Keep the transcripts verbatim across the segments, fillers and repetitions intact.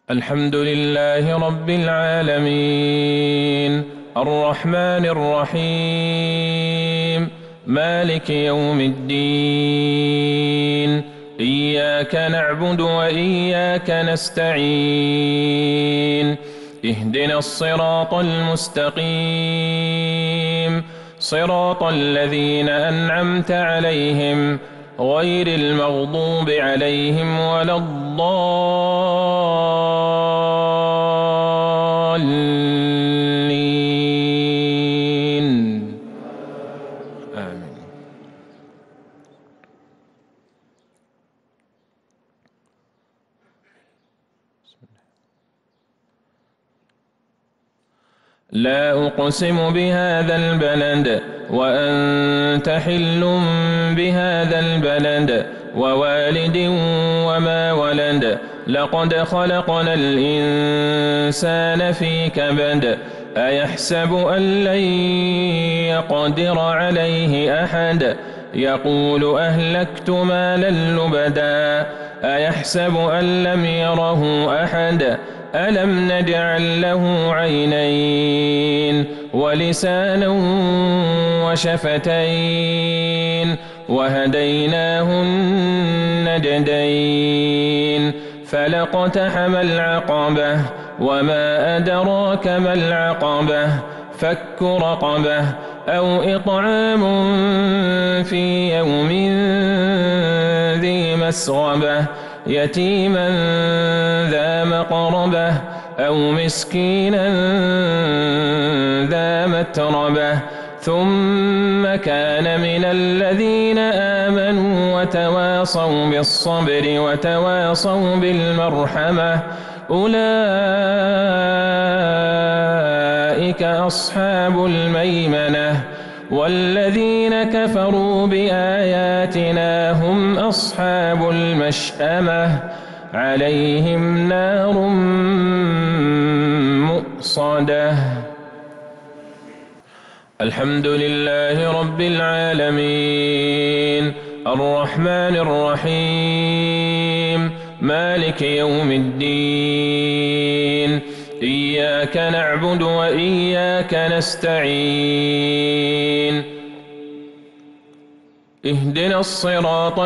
الحمد لله رب العالمين الرحمن الرحيم مالك يوم الدين إياك نعبد وإياك نستعين اهدنا الصراط المستقيم صراط الذين أنعمت عليهم غير المغضوب عليهم ولا الضالين آمين. لا أقسم بهذا البلد وأنت حل بهذا البلد ووالد وما ولد لقد خلقنا الإنسان في كبد أيحسب أن لن يقدر عليه أحد يقول أهلكت مالا لبدا أيحسب أن لم يره أحد ألم نجعل له عينين ولسانا وشفتين وهديناه النجدين فلاقتحم العقبة وما أدراك ما العقبة فك رقبة أو إطعام في يوم ذي مسغبة يتيما ذا مقربة أو مسكينا ذا متربة ثم كان من الذين آمنوا وتواصوا بالصبر وتواصوا بالمرحمة أولئك أصحاب الميمنة والذين كفروا بآياتنا هم أصحاب المشأمة عليهم نار مؤصدة. الحمد لله رب العالمين الرحمن الرحيم مالك يوم الدين إياك نعبد وإياك نستعين اهدنا الصراط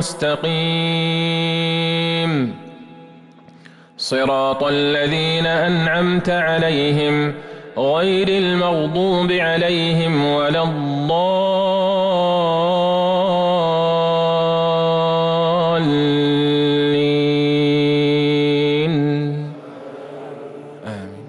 المستقيم صراط الذين أنعمت عليهم غير المغضوب عليهم ولا الضالين آمين.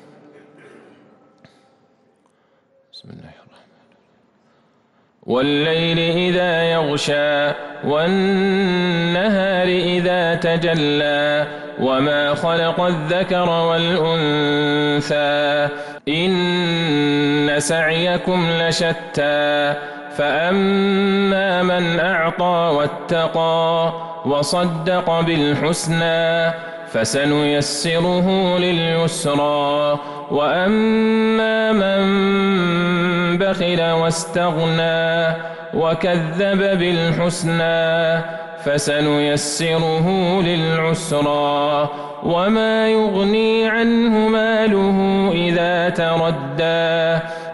بسم الله الرحمن الرحيم والليل إذا يغشى والنهار إذا تجلى وما خلق الذكر والأنثى إن سعيكم لشتى فأما من أعطى واتقى وصدق بالحسنى فسنيسره لليسرى وأما من بخل واستغنى وكذب بالحسنى فسنيسره للعسرى وما يغني عنه ماله إذا تردى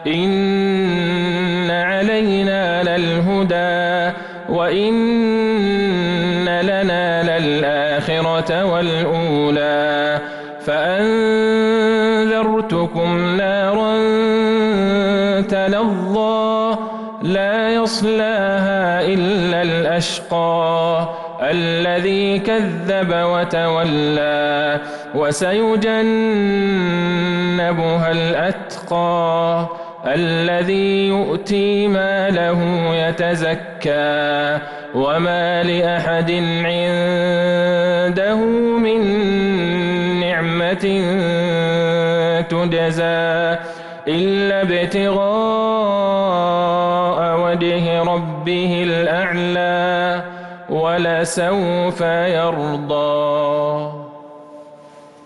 إن علينا للهدى وإن لنا للآخرة والأولى فأنذرتكم نارا تلظى لا يصلاها إلا الأشقى الذي كذب وتولى وسيجنبها الأتقى الذي يؤتي ماله يتزكى وما لأحد عنده من نعمة تجزى إلا ابتغاء وجه ربه الأعلى ولسوف يرضى.